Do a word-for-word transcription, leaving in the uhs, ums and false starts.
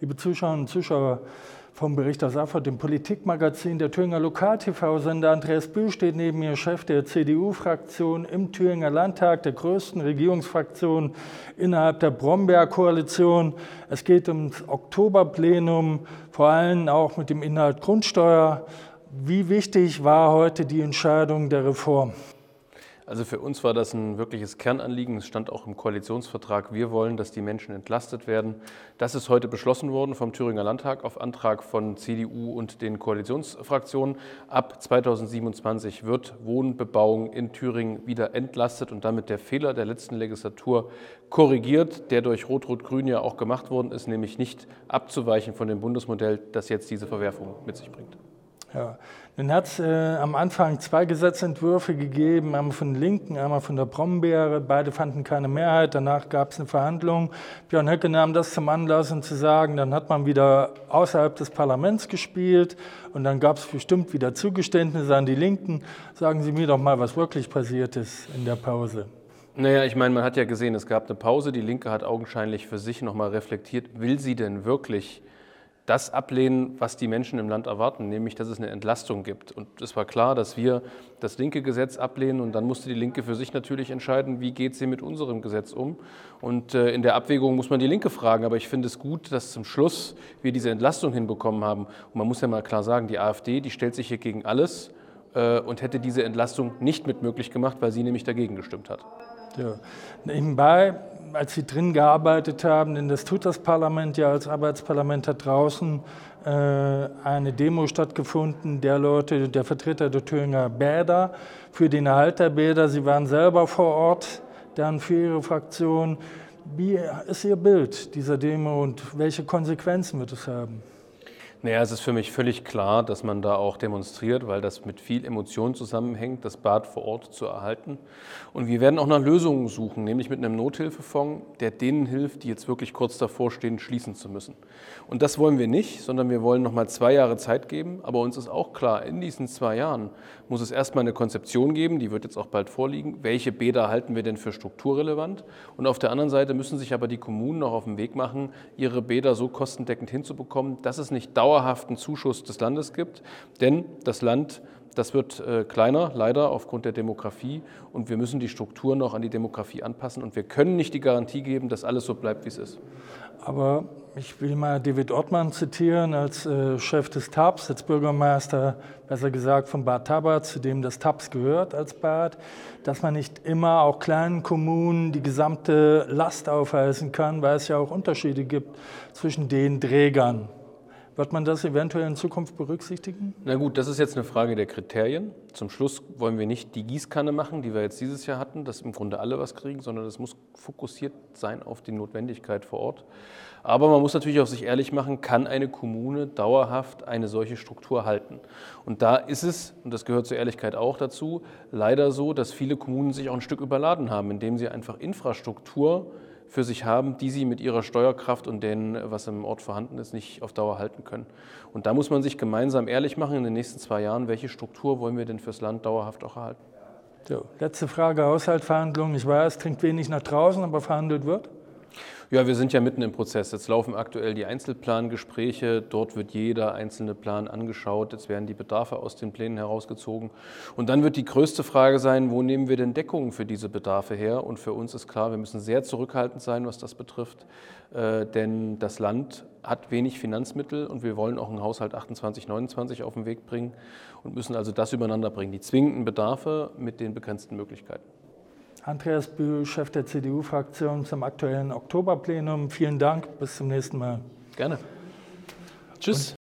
Liebe Zuschauerinnen und Zuschauer vom Bericht aus Erfurt, dem Politikmagazin der Thüringer Lokal-T V-Sender. Andreas Bühl steht neben mir, Chef der C D U-Fraktion im Thüringer Landtag, der größten Regierungsfraktion innerhalb der Bromberg-Koalition. Es geht ums Oktoberplenum, vor allem auch mit dem Inhalt Grundsteuer. Wie wichtig war heute die Entscheidung der Reform? Also für uns war das ein wirkliches Kernanliegen. Es stand auch im Koalitionsvertrag. Wir wollen, dass die Menschen entlastet werden. Das ist heute beschlossen worden vom Thüringer Landtag auf Antrag von C D U und den Koalitionsfraktionen. Ab zweitausendsiebenundzwanzig wird Wohnbebauung in Thüringen wieder entlastet und damit der Fehler der letzten Legislatur korrigiert, der durch Rot-Rot-Grün ja auch gemacht worden ist, nämlich nicht abzuweichen von dem Bundesmodell, das jetzt diese Verwerfung mit sich bringt. Ja, dann hat es äh, am Anfang zwei Gesetzentwürfe gegeben, einmal von den Linken, einmal von der Brombeere. Beide fanden keine Mehrheit, danach gab es eine Verhandlung. Björn Höcke nahm das zum Anlass, um zu sagen, dann hat man wieder außerhalb des Parlaments gespielt und dann gab es bestimmt wieder Zugeständnisse an die Linken. Sagen Sie mir doch mal, was wirklich passiert ist in der Pause. Naja, ich meine, man hat ja gesehen, es gab eine Pause. Die Linke hat augenscheinlich für sich nochmal reflektiert, will sie denn wirklich das ablehnen, was die Menschen im Land erwarten, nämlich, dass es eine Entlastung gibt. Und es war klar, dass wir das linke Gesetz ablehnen und dann musste die Linke für sich natürlich entscheiden, wie geht sie mit unserem Gesetz um. Und äh, in der Abwägung muss man die Linke fragen, aber ich finde es gut, dass zum Schluss wir diese Entlastung hinbekommen haben. Und man muss ja mal klar sagen, die AfD, die stellt sich hier gegen alles äh, und hätte diese Entlastung nicht mit möglich gemacht, weil sie nämlich dagegen gestimmt hat. Ja. Nebenbei, als Sie drin gearbeitet haben, denn das tut das Parlament ja als Arbeitsparlament, hat draußen äh, eine Demo stattgefunden der Leute, der Vertreter der Thüringer Bäder für den Erhalt der Bäder. Sie waren selber vor Ort, dann für Ihre Fraktion. Wie ist Ihr Bild dieser Demo und welche Konsequenzen wird es haben? Naja, es ist für mich völlig klar, dass man da auch demonstriert, weil das mit viel Emotion zusammenhängt, das Bad vor Ort zu erhalten. Und wir werden auch nach Lösungen suchen, nämlich mit einem Nothilfefonds, der denen hilft, die jetzt wirklich kurz davor stehen, schließen zu müssen. Und das wollen wir nicht, sondern wir wollen noch mal zwei Jahre Zeit geben. Aber uns ist auch klar, in diesen zwei Jahren muss es erstmal eine Konzeption geben, die wird jetzt auch bald vorliegen. Welche Bäder halten wir denn für strukturrelevant? Und auf der anderen Seite müssen sich aber die Kommunen noch auf den Weg machen, ihre Bäder so kostendeckend hinzubekommen, dass es nicht dauerhaft dauerhaften Zuschuss des Landes gibt, denn das Land, das wird äh, kleiner, leider aufgrund der Demografie und wir müssen die Strukturen noch an die Demografie anpassen und wir können nicht die Garantie geben, dass alles so bleibt, wie es ist. Aber ich will mal David Ortmann zitieren als äh, Chef des TAPS, als Bürgermeister, besser gesagt von Bad Tabbert, zu dem das TAPS gehört als Bad, dass man nicht immer auch kleinen Kommunen die gesamte Last aufhalsen kann, weil es ja auch Unterschiede gibt zwischen den Trägern. Wird man das eventuell in Zukunft berücksichtigen? Na gut, das ist jetzt eine Frage der Kriterien. Zum Schluss wollen wir nicht die Gießkanne machen, die wir jetzt dieses Jahr hatten, dass im Grunde alle was kriegen, sondern es muss fokussiert sein auf die Notwendigkeit vor Ort. Aber man muss natürlich auch sich ehrlich machen, kann eine Kommune dauerhaft eine solche Struktur halten? Und da ist es, und das gehört zur Ehrlichkeit auch dazu, leider so, dass viele Kommunen sich auch ein Stück überladen haben, indem sie einfach Infrastruktur für sich haben, die sie mit ihrer Steuerkraft und dem, was im Ort vorhanden ist, nicht auf Dauer halten können. Und da muss man sich gemeinsam ehrlich machen in den nächsten zwei Jahren, welche Struktur wollen wir denn fürs Land dauerhaft auch erhalten. So, letzte Frage, Haushaltsverhandlungen. Ich weiß, es klingt wenig nach draußen, aber verhandelt wird? Ja, wir sind ja mitten im Prozess. Jetzt laufen aktuell die Einzelplangespräche. Dort wird jeder einzelne Plan angeschaut. Jetzt werden die Bedarfe aus den Plänen herausgezogen. Und dann wird die größte Frage sein, wo nehmen wir denn Deckungen für diese Bedarfe her? Und für uns ist klar, wir müssen sehr zurückhaltend sein, was das betrifft. Äh, denn das Land hat wenig Finanzmittel und wir wollen auch einen Haushalt achtundzwanzig neunundzwanzig auf den Weg bringen und müssen also das übereinander bringen. Die zwingenden Bedarfe mit den begrenzten Möglichkeiten. Andreas Bühl, Chef der C D U-Fraktion zum aktuellen Oktoberplenum. Vielen Dank, bis zum nächsten Mal. Gerne. Tschüss. Und